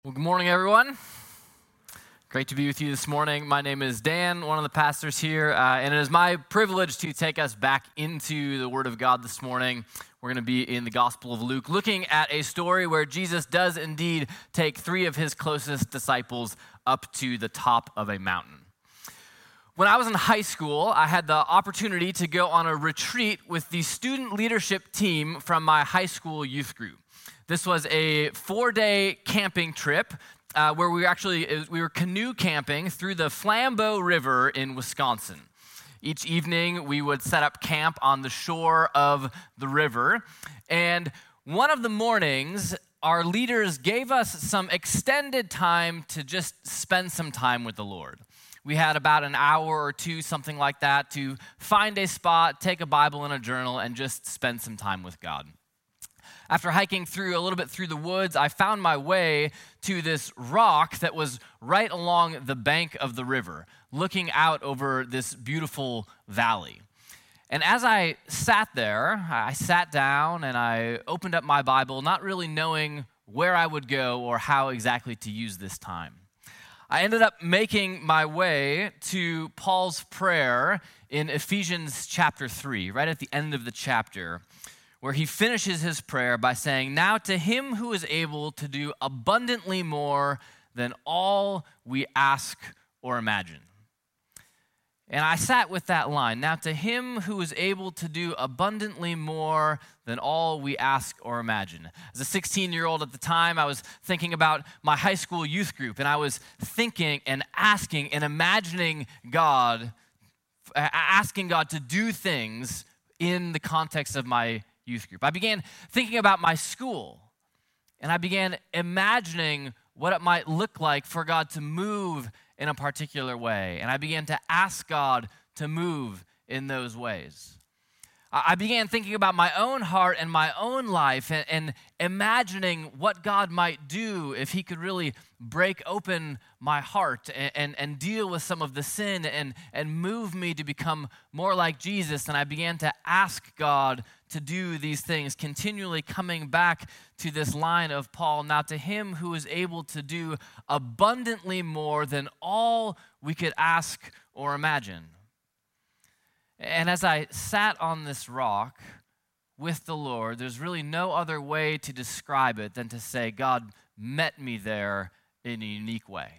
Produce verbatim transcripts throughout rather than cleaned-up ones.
Well, good morning, everyone. Great to be with you this morning. My name is Dan, one of the pastors here, uh, and it is my privilege to take us back into the Word of God this morning. We're going to be in the Gospel of Luke, looking at a story where Jesus does indeed take three of his closest disciples up to the top of a mountain. When I was in high school, I had the opportunity to go on a retreat with the student leadership team from my high school youth group. This was a four-day camping trip uh, where we were actually we were canoe camping through the Flambeau River in Wisconsin. Each evening, we would set up camp on the shore of the river, and one of the mornings, our leaders gave us some extended time to just spend some time with the Lord. We had about an hour or two, something like that, to find a spot, take a Bible and a journal, and just spend some time with God. After hiking through a little bit through the woods, I found my way to this rock that was right along the bank of the river, looking out over this beautiful valley. And as I sat there, I sat down and I opened up my Bible, not really knowing where I would go or how exactly to use this time. I ended up making my way to Paul's prayer in Ephesians chapter three, right at the end of the chapter, where he finishes his prayer by saying, "Now to him who is able to do abundantly more than all we ask or imagine." And I sat with that line, "Now to him who is able to do abundantly more than all we ask or imagine." As a sixteen-year-old at the time, I was thinking about my high school youth group, and I was thinking and asking and imagining God, asking God to do things in the context of my youth group. I began thinking about my school, and I began imagining what it might look like for God to move in a particular way, and I began to ask God to move in those ways. I began thinking about my own heart and my own life and, and imagining what God might do if he could really break open my heart and, and, and deal with some of the sin and, and move me to become more like Jesus. And I began to ask God to do these things, continually coming back to this line of Paul, "Now to him who is able to do abundantly more than all we could ask or imagine." And as I sat on this rock with the Lord, there's really no other way to describe it than to say God met me there in a unique way.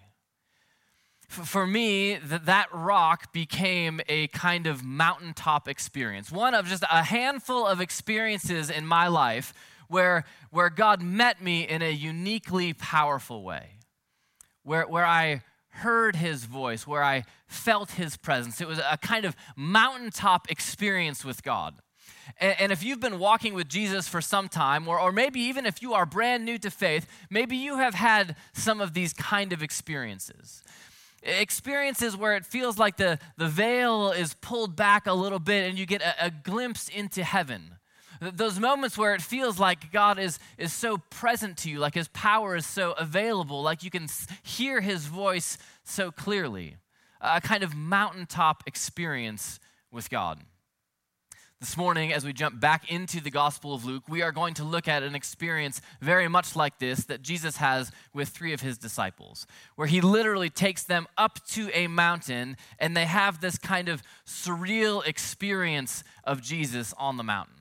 For me, that that rock became a kind of mountaintop experience, one of just a handful of experiences in my life where, where God met me in a uniquely powerful way, where, where I heard his voice, where I felt his presence. It was a kind of mountaintop experience with God. And, and if you've been walking with Jesus for some time, or, or maybe even if you are brand new to faith, maybe you have had some of these kind of experiences. Experiences where it feels like the, the veil is pulled back a little bit and you get a, a glimpse into heaven. Those moments where it feels like God is, is so present to you, like his power is so available, like you can hear his voice so clearly. A kind of mountaintop experience with God. This morning, as we jump back into the Gospel of Luke, we are going to look at an experience very much like this that Jesus has with three of his disciples, where he literally takes them up to a mountain and they have this kind of surreal experience of Jesus on the mountain.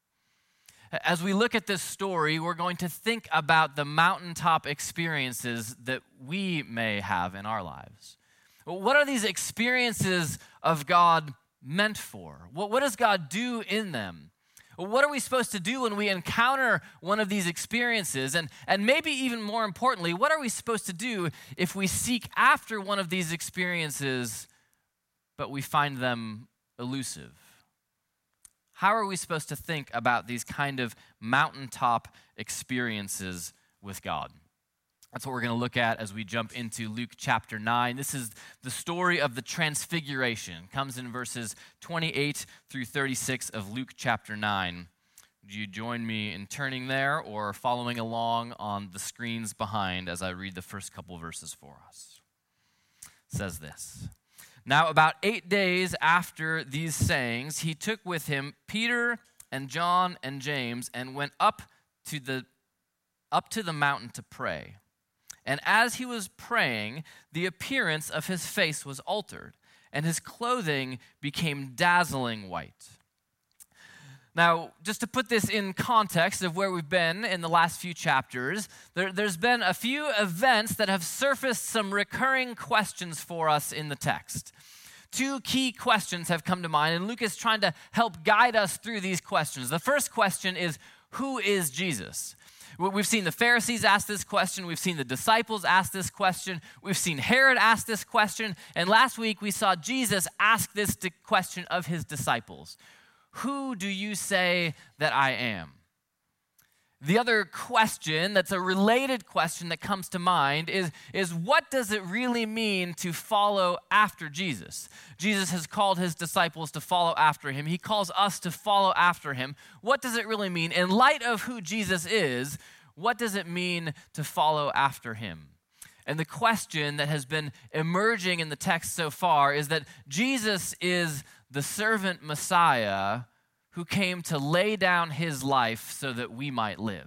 As we look at this story, we're going to think about the mountaintop experiences that we may have in our lives. What are these experiences of God meant for? What, what does God do in them? What are we supposed to do when we encounter one of these experiences? And, and maybe even more importantly, what are we supposed to do if we seek after one of these experiences, but we find them elusive? How are we supposed to think about these kind of mountaintop experiences with God? That's what we're going to look at as we jump into Luke chapter nine. This is the story of the Transfiguration. It comes in verses twenty-eight through thirty-six of Luke chapter nine. Would you join me in turning there or following along on the screens behind as I read the first couple verses for us? It says this. "Now about eight days after these sayings, he took with him Peter and John and James and went up to the up to the mountain to pray. And as he was praying, the appearance of his face was altered, and his clothing became dazzling white. Now, just to put this in context of where we've been in the last few chapters, there, there's been a few events that have surfaced some recurring questions for us in the text. Two key questions have come to mind, and Luke is trying to help guide us through these questions. The first question is, who is Jesus? We've seen the Pharisees ask this question. We've seen the disciples ask this question. We've seen Herod ask this question. And last week we saw Jesus ask this question of his disciples. Who do you say that I am? The other question that's a related question that comes to mind is, is what does it really mean to follow after Jesus? Jesus has called his disciples to follow after him. He calls us to follow after him. What does it really mean? In light of who Jesus is, what does it mean to follow after him? And the question that has been emerging in the text so far is that Jesus is the servant Messiah who came to lay down his life so that we might live.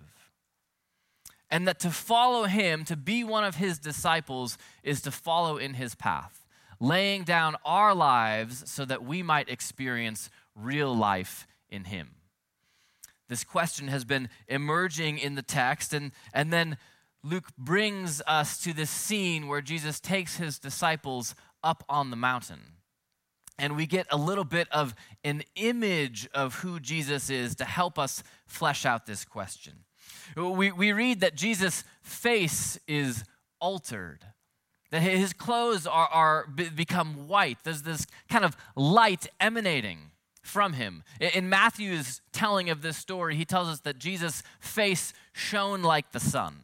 And that to follow him, to be one of his disciples, is to follow in his path, laying down our lives so that we might experience real life in him. This question has been emerging in the text, and, and then Luke brings us to this scene where Jesus takes his disciples up on the mountain. And we get a little bit of an image of who Jesus is to help us flesh out this question. We, we read that Jesus' face is altered, that his clothes are, are become white. There's this kind of light emanating from him. In Matthew's telling of this story, he tells us that Jesus' face shone like the sun.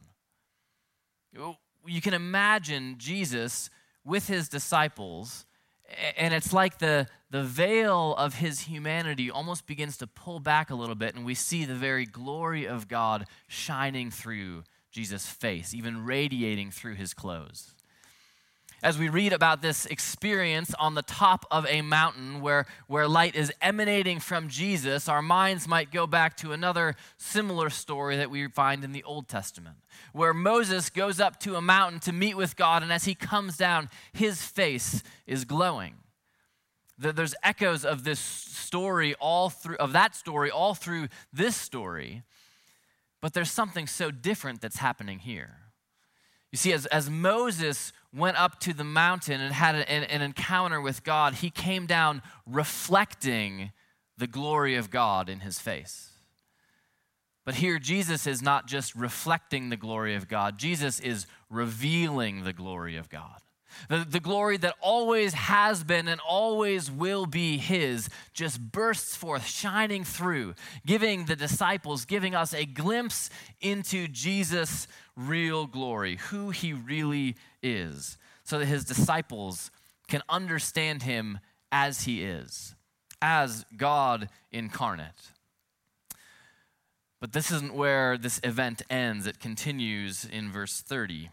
You can imagine Jesus with his disciples, and it's like the, the veil of his humanity almost begins to pull back a little bit, and we see the very glory of God shining through Jesus' face, even radiating through his clothes. As we read about this experience on the top of a mountain where, where light is emanating from Jesus, our minds might go back to another similar story that we find in the Old Testament, where Moses goes up to a mountain to meet with God, and as he comes down, his face is glowing. There's echoes of this story all through, of that story all through this story, but there's something so different that's happening here. You see, as, as Moses went up to the mountain and had an, an encounter with God, he came down reflecting the glory of God in his face. But here, Jesus is not just reflecting the glory of God. Jesus is revealing the glory of God. The, the glory that always has been and always will be his just bursts forth, shining through, giving the disciples, giving us a glimpse into Jesus' real glory, who he really is, so that his disciples can understand him as he is, as God incarnate. But this isn't where this event ends. It continues in verse thirty.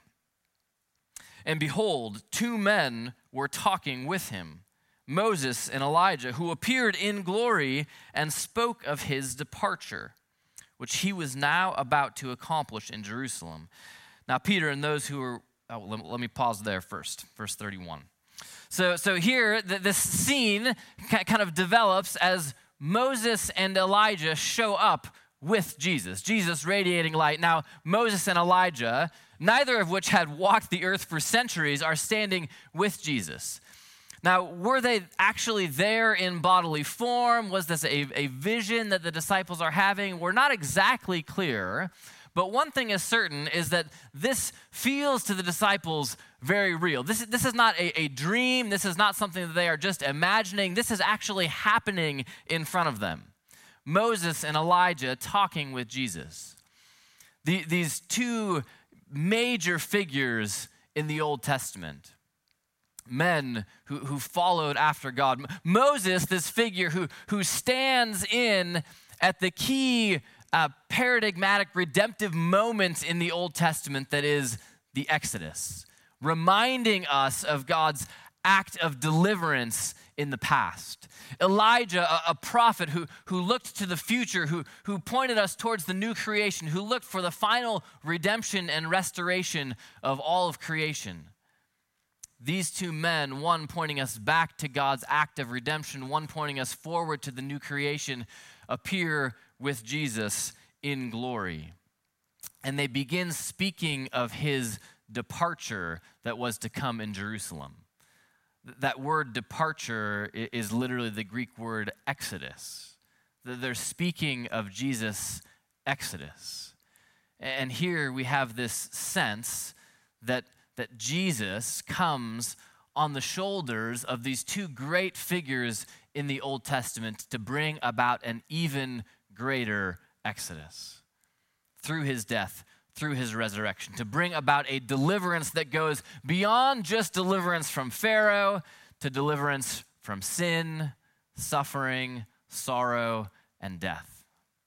And behold, two men were talking with him, Moses and Elijah, who appeared in glory and spoke of his departure, which he was now about to accomplish in Jerusalem. Now, Peter and those who were, oh, let, let me pause there first, verse thirty-one. So, so here, the, this scene kind of develops as Moses and Elijah show up with Jesus, Jesus radiating light. Now, Moses and Elijah, neither of which had walked the earth for centuries, are standing with Jesus. Now, were they actually there in bodily form? Was this a, a vision that the disciples are having? We're not exactly clear, but one thing is certain is that this feels to the disciples very real. This is, this is not a, a dream. This is not something that they are just imagining. This is actually happening in front of them. Moses and Elijah talking with Jesus. The, these two major figures in the Old Testament. Men who, who followed after God. Moses, this figure who, who stands in at the key uh, paradigmatic redemptive moment in the Old Testament that is the Exodus, reminding us of God's act of deliverance in the past. Elijah, a, a prophet who, who looked to the future, who, who pointed us towards the new creation, who looked for the final redemption and restoration of all of creation. These two men, one pointing us back to God's act of redemption, one pointing us forward to the new creation, appear with Jesus in glory. And they begin speaking of his departure that was to come in Jerusalem. That word departure is literally the Greek word exodus. They're speaking of Jesus' exodus. And here we have this sense that, that Jesus comes on the shoulders of these two great figures in the Old Testament to bring about an even greater exodus through his death, through his resurrection, to bring about a deliverance that goes beyond just deliverance from Pharaoh to deliverance from sin, suffering, sorrow, and death.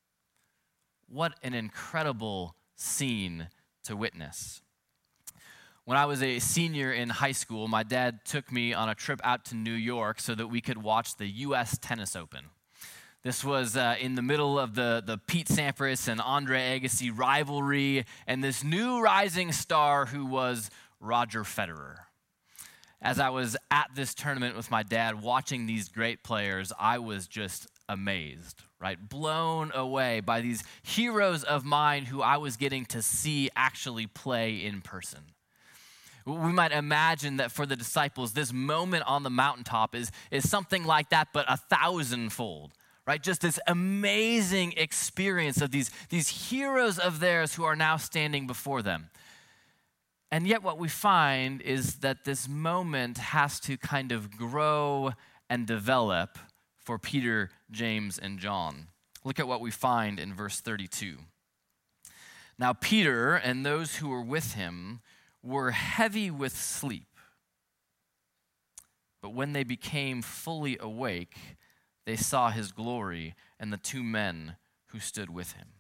What an incredible scene to witness. When I was a senior in high school, my dad took me on a trip out to New York so that we could watch the U S Tennis Open. This was uh, in the middle of the, the Pete Sampras and Andre Agassi rivalry, and this new rising star who was Roger Federer. As I was at this tournament with my dad watching these great players, I was just amazed, right? Blown away by these heroes of mine who I was getting to see actually play in person. We might imagine that for the disciples, this moment on the mountaintop is, is something like that, but a thousandfold. Right, just this amazing experience of these, these heroes of theirs who are now standing before them. And yet what we find is that this moment has to kind of grow and develop for Peter, James, and John. Look at what we find in verse thirty-two. Now Peter and those who were with him were heavy with sleep. But when they became fully awake, they saw his glory and the two men who stood with him.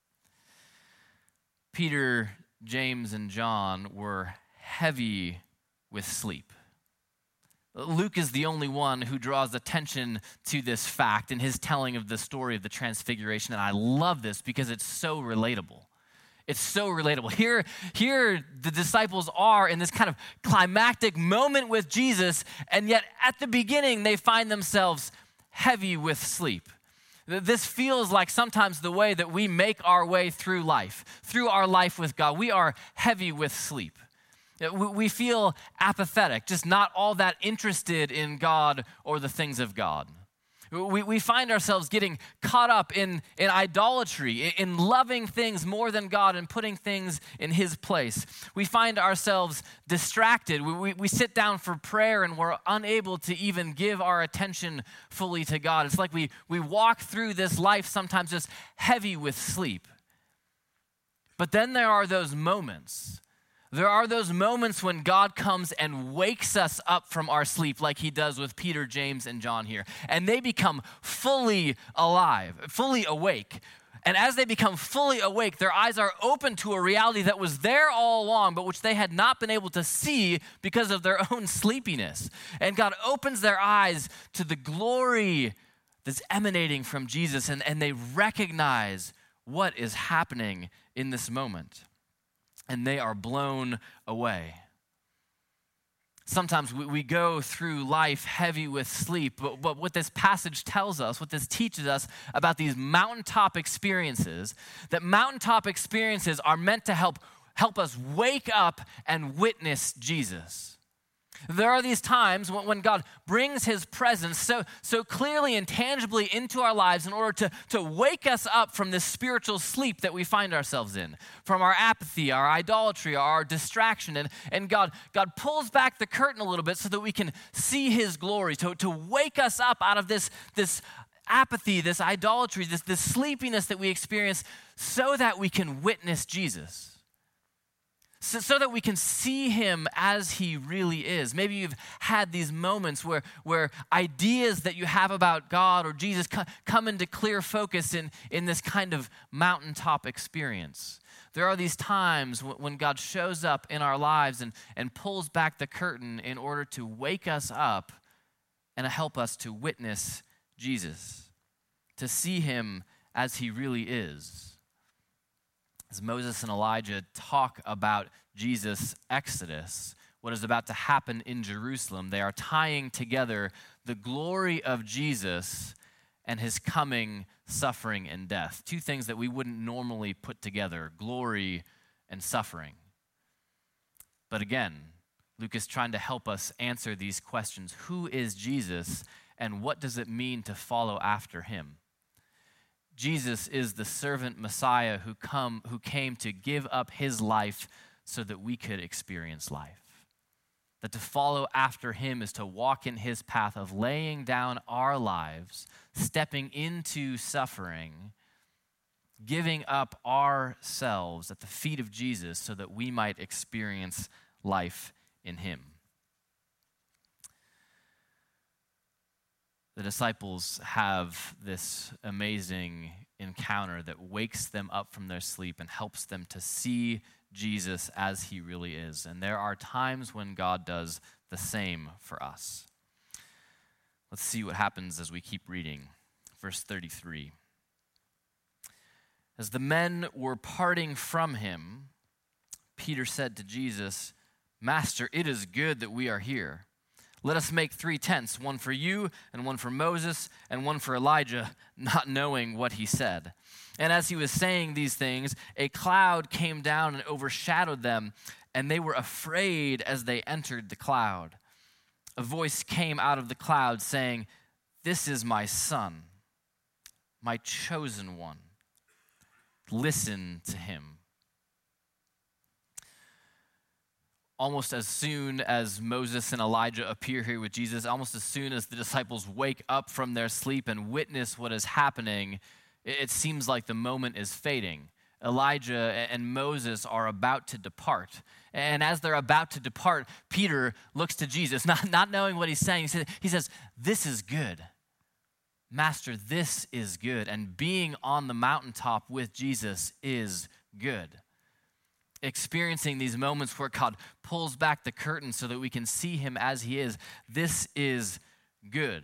Peter, James, and John were heavy with sleep. Luke is the only one who draws attention to this fact in his telling of the story of the Transfiguration, and I love this because it's so relatable. It's so relatable. Here, here the disciples are in this kind of climactic moment with Jesus, and yet at the beginning they find themselves heavy with sleep. This feels like sometimes the way that we make our way through life, through our life with God. We are heavy with sleep. We feel apathetic, just not all that interested in God or the things of God. We, we find ourselves getting caught up in, in idolatry, in loving things more than God and putting things in his place. We find ourselves distracted. We, we, we sit down for prayer and we're unable to even give our attention fully to God. It's like we, we walk through this life sometimes just heavy with sleep. But then there are those moments. There are those moments when God comes and wakes us up from our sleep like he does with Peter, James, and John here. And they become fully alive, fully awake. And as they become fully awake, their eyes are open to a reality that was there all along, but which they had not been able to see because of their own sleepiness. And God opens their eyes to the glory that's emanating from Jesus, and, and they recognize what is happening in this moment. And they are blown away. Sometimes we, we go through life heavy with sleep, but, but what this passage tells us, what this teaches us about these mountaintop experiences, that mountaintop experiences are meant to help, help us wake up and witness Jesus. There are these times when God brings his presence so, so clearly and tangibly into our lives in order to, to wake us up from this spiritual sleep that we find ourselves in, from our apathy, our idolatry, our distraction. And, and God, God pulls back the curtain a little bit so that we can see his glory, to, to wake us up out of this, this apathy, this idolatry, this, this sleepiness that we experience so that we can witness Jesus. So, so that we can see him as he really is. Maybe you've had these moments where, where ideas that you have about God or Jesus co- come into clear focus in, in this kind of mountaintop experience. There are these times w- when God shows up in our lives and, and pulls back the curtain in order to wake us up and help us to witness Jesus, to see him as he really is. As Moses and Elijah talk about Jesus' exodus, what is about to happen in Jerusalem, they are tying together the glory of Jesus and his coming, suffering, and death. Two things that we wouldn't normally put together, glory and suffering. But again, Luke is trying to help us answer these questions. Who is Jesus, and what does it mean to follow after him? Jesus is the servant Messiah who come who came to give up his life so that we could experience life. That to follow after him is to walk in his path of laying down our lives, stepping into suffering, giving up ourselves at the feet of Jesus so that we might experience life in him. The disciples have this amazing encounter that wakes them up from their sleep and helps them to see Jesus as he really is. And there are times when God does the same for us. Let's see what happens as we keep reading. Verse thirty-three. As the men were parting from him, Peter said to Jesus, "Master, it is good that we are here. Let us make three tents, one for you, and one for Moses, and one for Elijah," not knowing what he said. And as he was saying these things, a cloud came down and overshadowed them, and they were afraid as they entered the cloud. A voice came out of the cloud saying, "This is my son, my chosen one. Listen to him." Almost as soon as Moses and Elijah appear here with Jesus, almost as soon as the disciples wake up from their sleep and witness what is happening, it seems like the moment is fading. Elijah and Moses are about to depart. And as they're about to depart, Peter looks to Jesus, not, not knowing what he's saying. He says, he says, "This is good. Master, this is good." And being on the mountaintop with Jesus is good. Experiencing these moments where God pulls back the curtain so that we can see him as he is, this is good.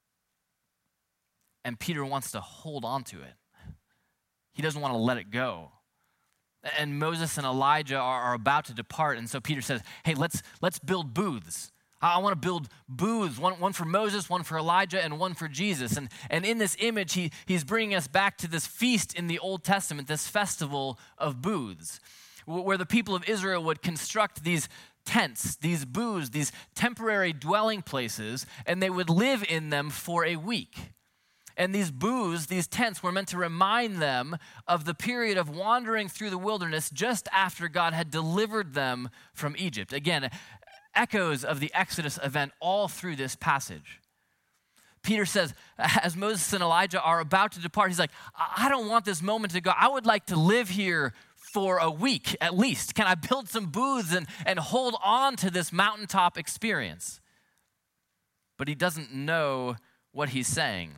And Peter wants to hold on to it. He doesn't want to let it go. And Moses and Elijah are, are about to depart, and so Peter says, "Hey, let's let's build booths. I, I want to build booths, one, one for Moses, one for Elijah, and one for Jesus." And, and in this image, he, he's bringing us back to this feast in the Old Testament, this festival of booths, where the people of Israel would construct these tents, these booths, these temporary dwelling places, and they would live in them for a week. And these booths, these tents, were meant to remind them of the period of wandering through the wilderness just after God had delivered them from Egypt. Again, echoes of the Exodus event all through this passage. Peter says, as Moses and Elijah are about to depart, he's like, I don't want this moment to go. I would like to live here for a week at least. Can I build some booths and, and hold on to this mountaintop experience? But he doesn't know what he's saying.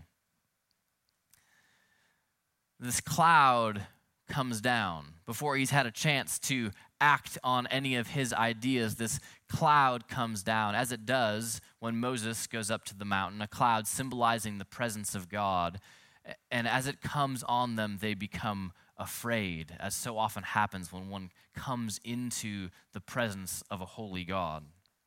This cloud comes down. Before he's had a chance to act on any of his ideas, this cloud comes down, as it does when Moses goes up to the mountain, a cloud symbolizing the presence of God. And as it comes on them, they become afraid, as so often happens when one comes into the presence of a holy God.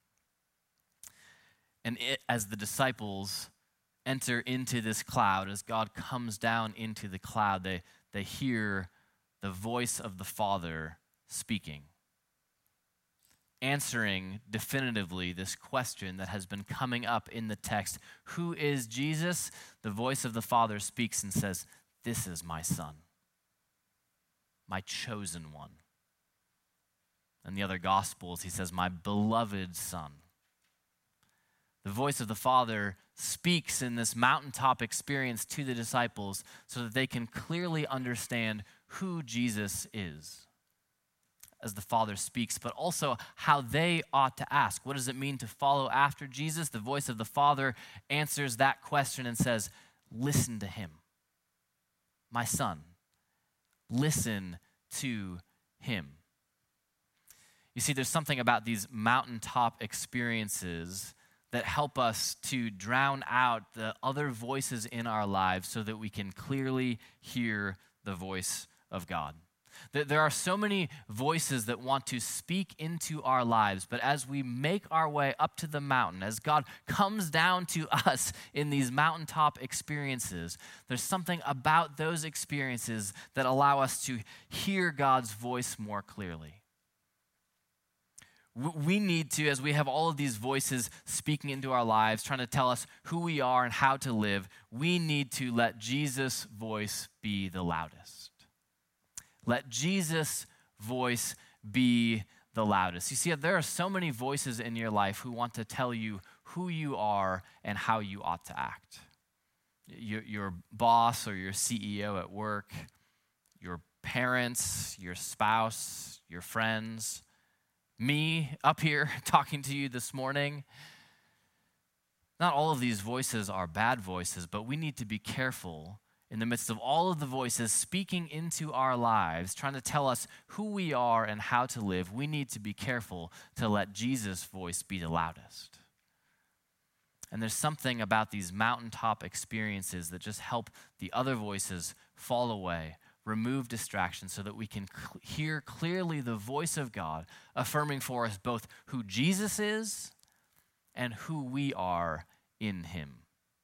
And it, as the disciples enter into this cloud, as God comes down into the cloud, they, they hear the voice of the Father speaking, answering definitively this question that has been coming up in the text. Who is Jesus? The voice of the Father speaks and says, "This is my Son, my chosen one." In the other Gospels, he says, "My beloved Son." The voice of the Father speaks in this mountaintop experience to the disciples so that they can clearly understand who Jesus is. as the Father speaks, but also how they ought to ask. What does it mean to follow after Jesus? The voice of the Father answers that question and says, listen to him. My son, listen to him. You see, there's something about these mountaintop experiences that help us to drown out the other voices in our lives so that we can clearly hear the voice of God. There are so many voices that want to speak into our lives, but as we make our way up to the mountain, as God comes down to us in these mountaintop experiences, there's something about those experiences that allow us to hear God's voice more clearly. We need to, as we have all of these voices speaking into our lives, trying to tell us who we are and how to live, we need to let Jesus' voice be the loudest. Let Jesus' voice be the loudest. You see, there are so many voices in your life who want to tell you who you are and how you ought to act. Your, your boss or your C E O at work, your parents, your spouse, your friends, me up here talking to you this morning. Not all of these voices are bad voices, but we need to be careful in the midst of all of the voices speaking into our lives, trying to tell us who we are and how to live. We need to be careful to let Jesus' voice be the loudest. And there's something about these mountaintop experiences that just help the other voices fall away, remove distractions so that we can cl- hear clearly the voice of God affirming for us both who Jesus is and who we are in him.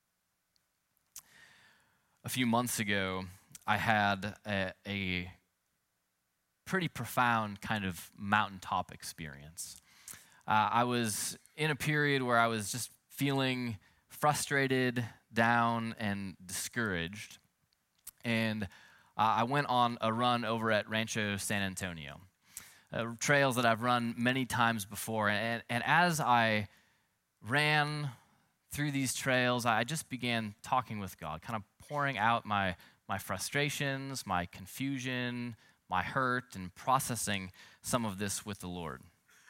A few months ago, I had a, a pretty profound kind of mountaintop experience. Uh, I was in a period where I was just feeling frustrated, down, and discouraged. And uh, I went on a run over at Rancho San Antonio, uh, trails that I've run many times before. And, and as I ran through these trails, I just began talking with God, kind of pouring out my, my frustrations, my confusion, my hurt, and processing some of this with the Lord.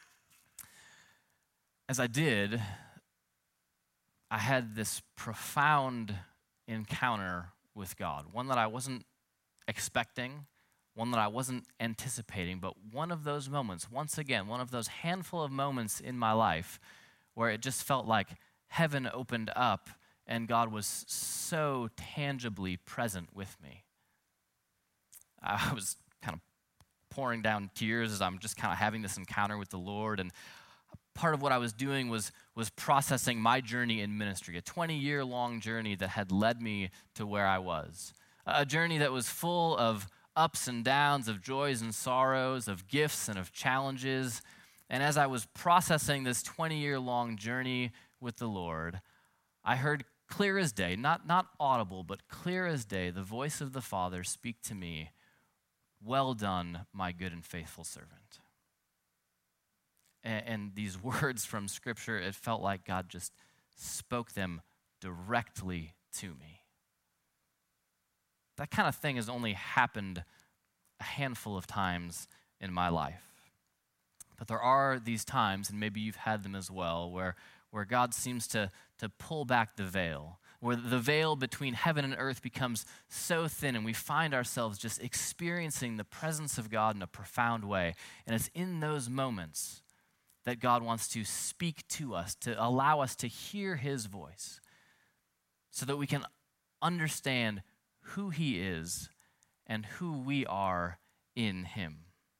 As I did, I had this profound encounter with God, one that I wasn't expecting, one that I wasn't anticipating, but one of those moments, once again, one of those handful of moments in my life where it just felt like heaven opened up and God was so tangibly present with me. I was kind of pouring down tears as I'm just kind of having this encounter with the Lord. And part of what I was doing was, was processing my journey in ministry, a twenty-year-long journey that had led me to where I was. A journey that was full of ups and downs, of joys and sorrows, of gifts and of challenges. And as I was processing this twenty-year-long journey with the Lord, I heard clear as day, not, not audible, but clear as day, the voice of the Father speak to me, "Well done, my good and faithful servant." And, and these words from Scripture, it felt like God just spoke them directly to me. That kind of thing has only happened a handful of times in my life. But there are these times, and maybe you've had them as well, where where God seems to, to pull back the veil, where the veil between heaven and earth becomes so thin and we find ourselves just experiencing the presence of God in a profound way. And it's in those moments that God wants to speak to us, to allow us to hear his voice so that we can understand who he is and who we are in him.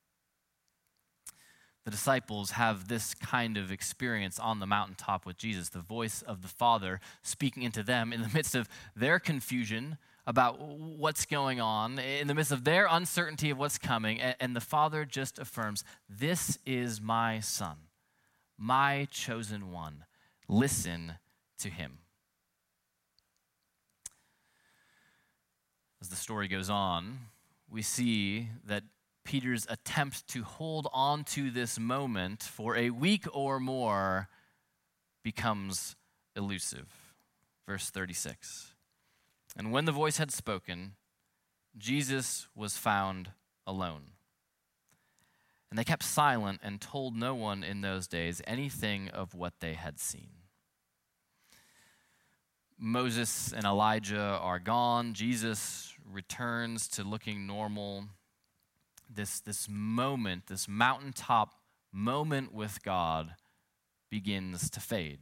The disciples have this kind of experience on the mountaintop with Jesus, the voice of the Father speaking into them in the midst of their confusion about what's going on, in the midst of their uncertainty of what's coming, and the Father just affirms, "This is my Son, my chosen one. Listen to him." As the story goes on, we see that Peter's attempt to hold on to this moment for a week or more becomes elusive. Verse thirty-six. "And when the voice had spoken, Jesus was found alone. And they kept silent and told no one in those days anything of what they had seen. Moses and Elijah are gone. Jesus returns to looking normal. This, this moment, this mountaintop moment with God begins to fade.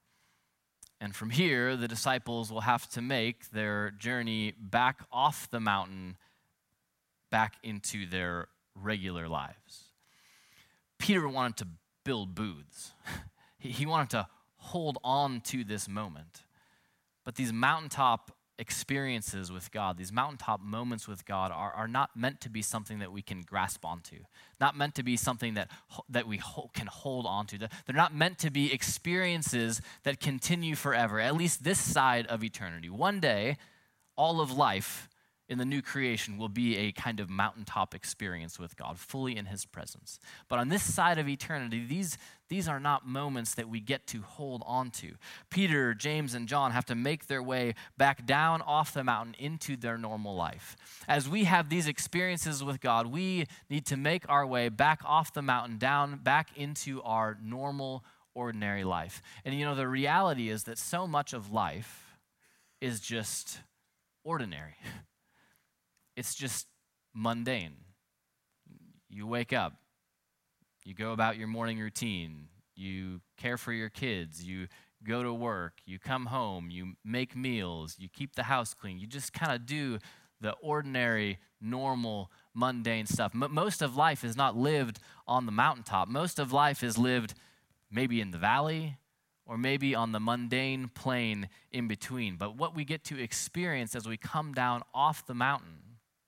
And from here, the disciples will have to make their journey back off the mountain, back into their regular lives. Peter wanted to build booths. He wanted to hold on to this moment. But these mountaintop experiences with God, these mountaintop moments with God are, are not meant to be something that we can grasp onto, not meant to be something that, that we ho- can hold onto. They're not meant to be experiences that continue forever, at least this side of eternity. One day, all of life in the new creation will be a kind of mountaintop experience with God, fully in his presence. But on this side of eternity, these, these are not moments that we get to hold on to. Peter, James, and John have to make their way back down off the mountain into their normal life. As we have these experiences with God, we need to make our way back off the mountain, down, back into our normal, ordinary life. And you know, the reality is that so much of life is just ordinary. It's just mundane. You wake up, you go about your morning routine, you care for your kids, you go to work, you come home, you make meals, you keep the house clean. You just kind of do the ordinary, normal, mundane stuff. M- most of life is not lived on the mountaintop. Most of life is lived maybe in the valley or maybe on the mundane plain in between. But what we get to experience as we come down off the mountain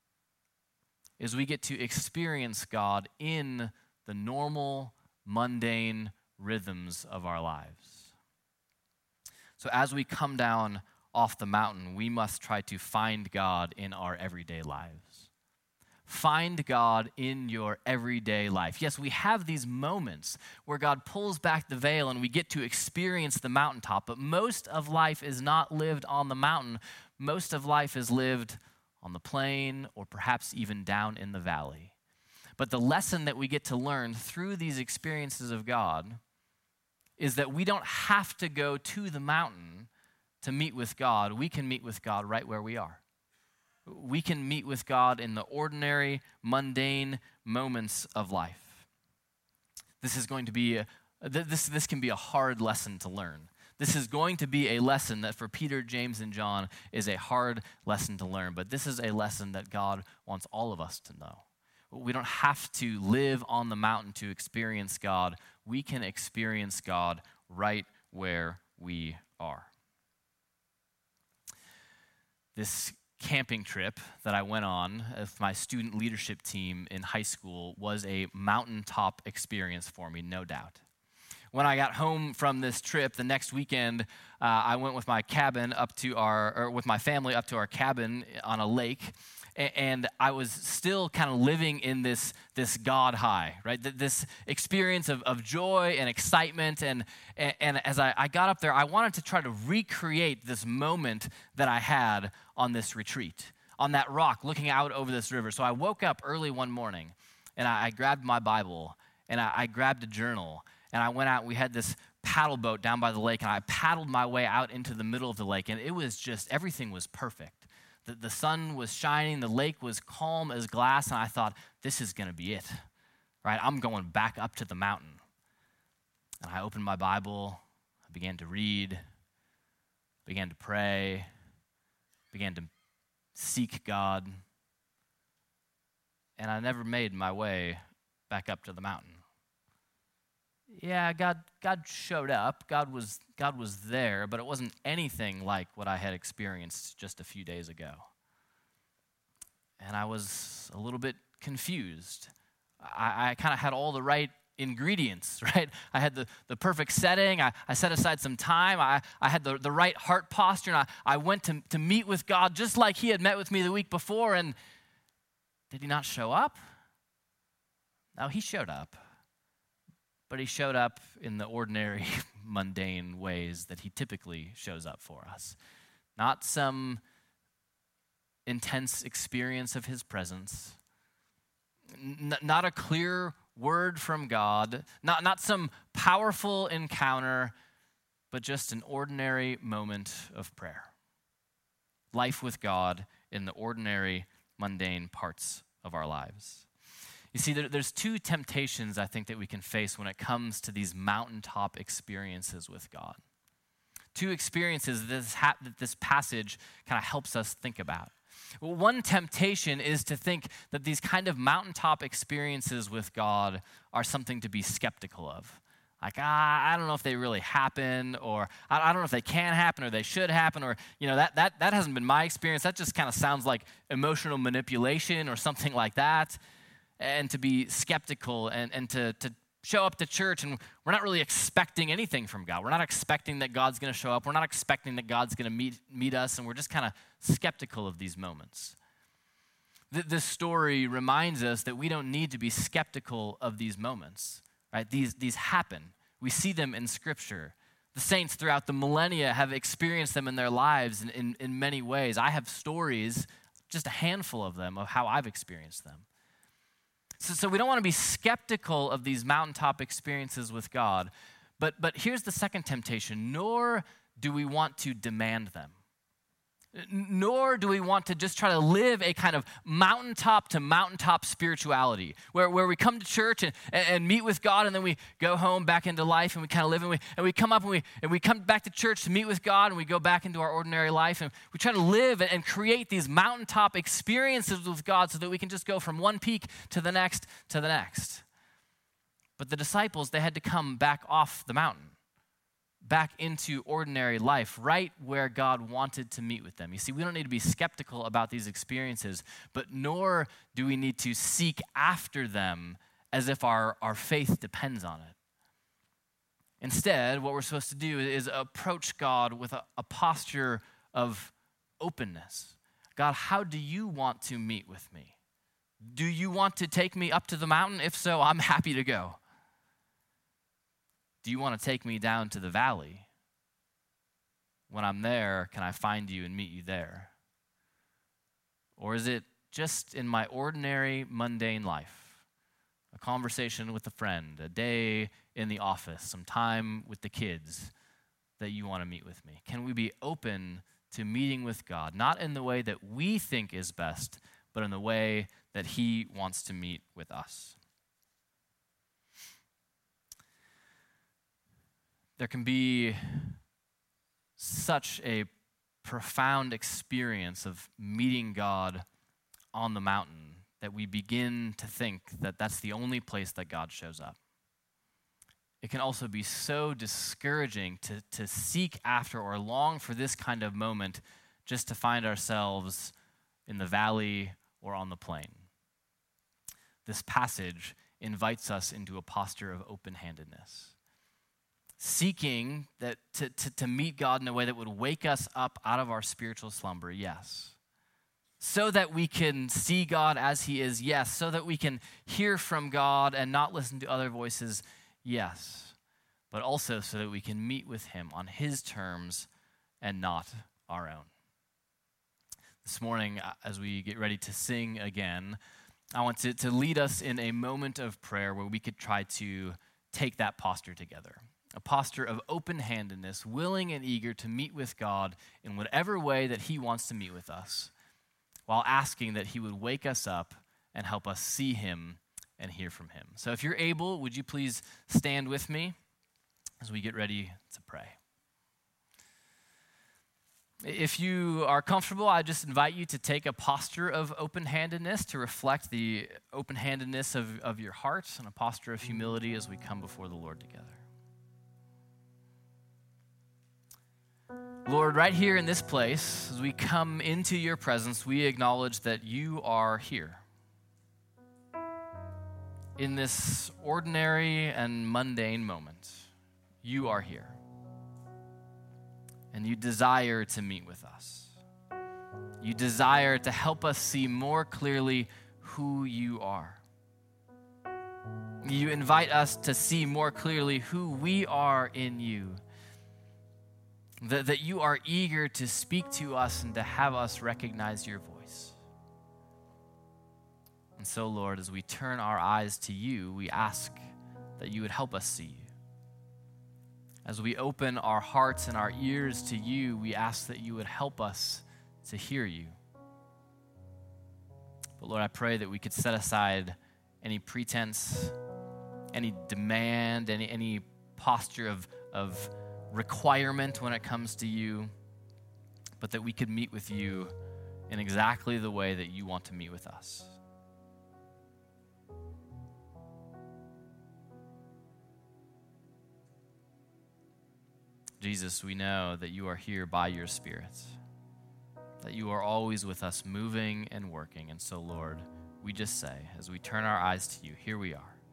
is we get to experience God in the normal, mundane rhythms of our lives. So as we come down off the mountain, we must try to find God in our everyday lives. Find God in your everyday life. Yes, we have these moments where God pulls back the veil and we get to experience the mountaintop, but most of life is not lived on the mountain. Most of life is lived on the plain, or perhaps even down in the valley. But the lesson that we get to learn through these experiences of God is that we don't have to go to the mountain to meet with God. We can meet with God right where we are. We can meet with God in the ordinary, mundane moments of life. This is going to be, a, this, this can be a hard lesson to learn. This is going to be a lesson that for Peter, James, and John is a hard lesson to learn, but this is a lesson that God wants all of us to know. We don't have to live on the mountain to experience God. We can experience God right where we are. This camping trip that I went on with my student leadership team in high school was a mountaintop experience for me, no doubt. When I got home from this trip, the next weekend, uh, I went with my cabin up to our, or with my family up to our cabin on a lake, and, and I was still kind of living in this, this God high, right? This experience of, of joy and excitement, and, and, and as I, I got up there, I wanted to try to recreate this moment that I had on this retreat, on that rock, looking out over this river. So I woke up early one morning, and I, I grabbed my Bible, and I, I grabbed a journal, and I went out, we had this paddle boat down by the lake, and I paddled my way out into the middle of the lake, and it was just, everything was perfect. The, the sun was shining, the lake was calm as glass, and I thought, this is going to be it, right? I'm going back up to the mountain. And I opened my Bible, I began to read, began to pray, began to seek God, and I never made my way back up to the mountain. Yeah, God God showed up. God was God was there, but it wasn't anything like what I had experienced just a few days ago. And I was a little bit confused. I, I kind of had all the right ingredients, right? I had the, the perfect setting. I, I set aside some time. I, I had the, the right heart posture, and I, I went to, to meet with God just like he had met with me the week before, and did he not show up? No, he showed up. But he showed up in the ordinary, mundane ways that he typically shows up for us. Not some intense experience of his presence. N- not a clear word from God, not, not some powerful encounter, but just an ordinary moment of prayer. Life with God in the ordinary, mundane parts of our lives. You see, there, there's two temptations I think that we can face when it comes to these mountaintop experiences with God. Two experiences that this, ha- that this passage kind of helps us think about. Well, one temptation is to think that these kind of mountaintop experiences with God are something to be skeptical of. Like, ah, I don't know if they really happen, or I, I don't know if they can happen, or they should happen, or, you know, that that that hasn't been my experience. That just kind of sounds like emotional manipulation or something like that. And to be skeptical and, and to, to show up to church, and we're not really expecting anything from God. We're not expecting that God's going to show up. We're not expecting that God's going to meet meet us, and we're just kind of skeptical of these moments. Th- this story reminds us that we don't need to be skeptical of these moments, right? These, these happen. We see them in Scripture. The saints throughout the millennia have experienced them in their lives in, in, in many ways. I have stories, just a handful of them, of how I've experienced them. So, so we don't want to be skeptical of these mountaintop experiences with God, but, but here's the second temptation, nor do we want to demand them. Nor do we want to just try to live a kind of mountaintop to mountaintop spirituality where, where we come to church and, and, and meet with God, and then we go home back into life and we kind of live and we, and we come up and we, and we come back to church to meet with God, and we go back into our ordinary life, and we try to live and, and create these mountaintop experiences with God so that we can just go from one peak to the next to the next. But the disciples, they had to come back off the mountain, back into ordinary life, right where God wanted to meet with them. You see, we don't need to be skeptical about these experiences, but nor do we need to seek after them as if our, our faith depends on it. Instead, what we're supposed to do is approach God with a, a posture of openness. God, how do you want to meet with me? Do you want to take me up to the mountain? If so, I'm happy to go. Do you want to take me down to the valley? When I'm there, can I find you and meet you there? Or is it just in my ordinary, mundane life? A conversation with a friend, a day in the office, some time with the kids that you want to meet with me? Can we be open to meeting with God, not in the way that we think is best, but in the way that He wants to meet with us? There can be such a profound experience of meeting God on the mountain that we begin to think that that's the only place that God shows up. It can also be so discouraging to, to seek after or long for this kind of moment just to find ourselves in the valley or on the plain. This passage invites us into a posture of open-handedness, seeking that to, to, to meet God in a way that would wake us up out of our spiritual slumber, yes. So that we can see God as He is, yes. So that we can hear from God and not listen to other voices, yes. But also so that we can meet with Him on His terms and not our own. This morning, as we get ready to sing again, I want to, to lead us in a moment of prayer where we could try to take that posture together. A posture of open-handedness, willing and eager to meet with God in whatever way that He wants to meet with us, while asking that He would wake us up and help us see Him and hear from Him. So if you're able, would you please stand with me as we get ready to pray? If you are comfortable, I just invite you to take a posture of open-handedness to reflect the open-handedness of, of your heart, and a posture of humility as we come before the Lord together. Lord, right here in this place, as we come into your presence, we acknowledge that you are here. In this ordinary and mundane moment, you are here. And you desire to meet with us. You desire to help us see more clearly who you are. You invite us to see more clearly who we are in you. That, that you are eager to speak to us and to have us recognize your voice. And so, Lord, as we turn our eyes to you, we ask that you would help us see you. As we open our hearts and our ears to you, we ask that you would help us to hear you. But Lord, I pray that we could set aside any pretense, any demand, any, any posture of, of requirement when it comes to you, but that we could meet with you in exactly the way that you want to meet with us. Jesus, we know that you are here by your Spirit, that you are always with us, moving and working. And so, Lord, we just say, as we turn our eyes to you, here we are.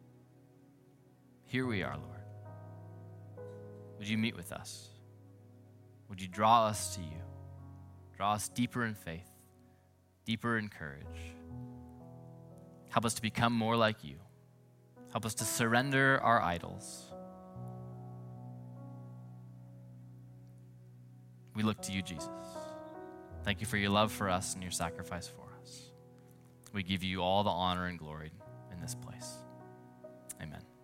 Here we are, Lord. Would you meet with us? Would you draw us to you? Draw us deeper in faith, deeper in courage. Help us to become more like you. Help us to surrender our idols. We look to you, Jesus. Thank you for your love for us and your sacrifice for us. We give you all the honor and glory in this place. Amen.